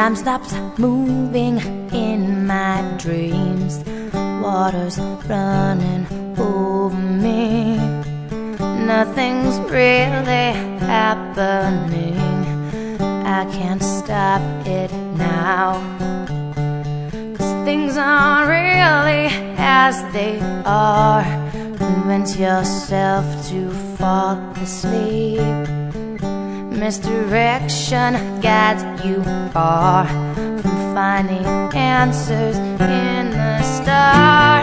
Time stops moving in my dreams. Water's running over me. Nothing's really happening. I can't stop it now, 'cause things aren't really as they are. Convince yourself to fall asleep. Misdirection guides you far from finding answers in the stars.